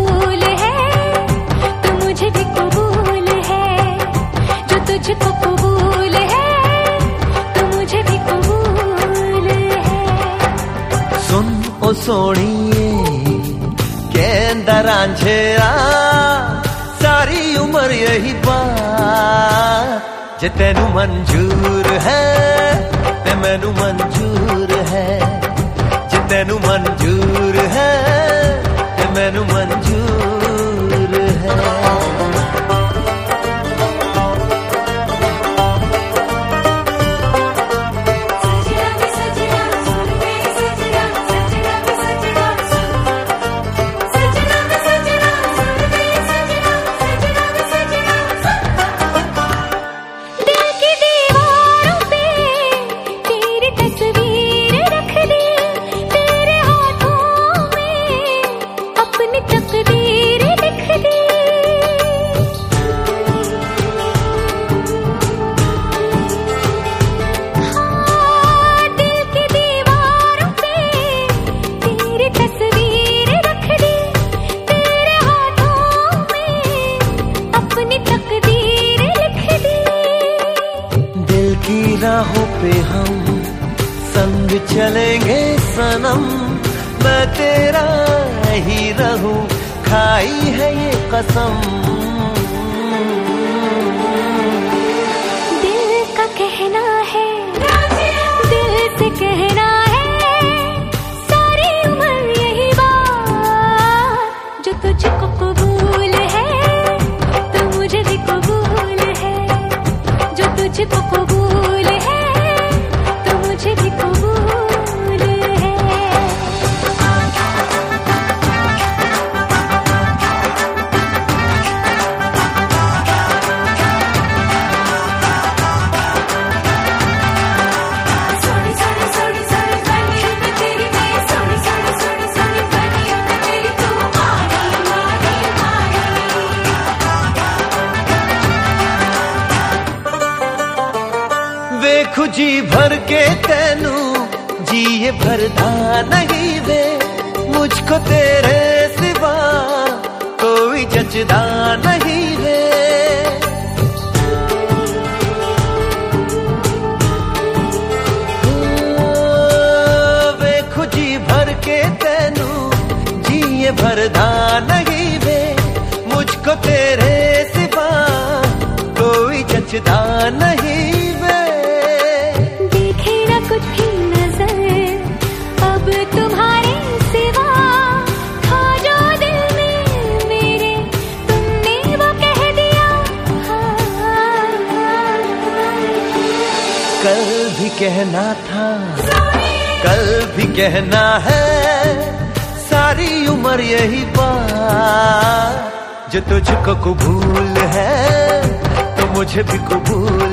कबूल है, तो मुझे भी कबूल है। जो तुझको कबूल है, तो मुझे भी कबूल है। सुन ओ सोणिए कहंदा रांझेरा, सारी उम्र यही बात, जे तेनू मंजूर है ते मैनू मंजूर है, जे तेनू मंजूर है ते मैनू मंजूर है। राहों पे हम संग चलेंगे सनम, मैं तेरा ही रहूं, खाई है ये कसम। दिल का कहना है, दिल से कहना है, सारी उम्र यही बात। जो तुझको कबूल है, तो मुझे भी कबूल है। जो तुझको कबूल है, तो मुझे भी कबूल है। सोनी सोनी सोनी सोनी बनी हूँ मैं तेरी, मैं सोनी सोनी सोनी सोनी बनी हूँ मैं तेरी, तू मारी मारी मारी। वेखू जी भर के तेनू जी भरदा नहीं वे, मुझको तेरे सिवा कोई जचदा नहीं वे। वेखू जी भर के तेनू जी भरदा नहीं वे, मुझको तेरे सिवा कोई जचदा नहीं वे। देखे ना कुछ भी नजर अब तुम्हारे सिवा, था जो दिल में मेरे तुमने वो कह दिया। कल भी कहना था, कल भी कहना है, सारी उम्र यही बात। जो तुझको कबूल है, तो मुझे भी कबूल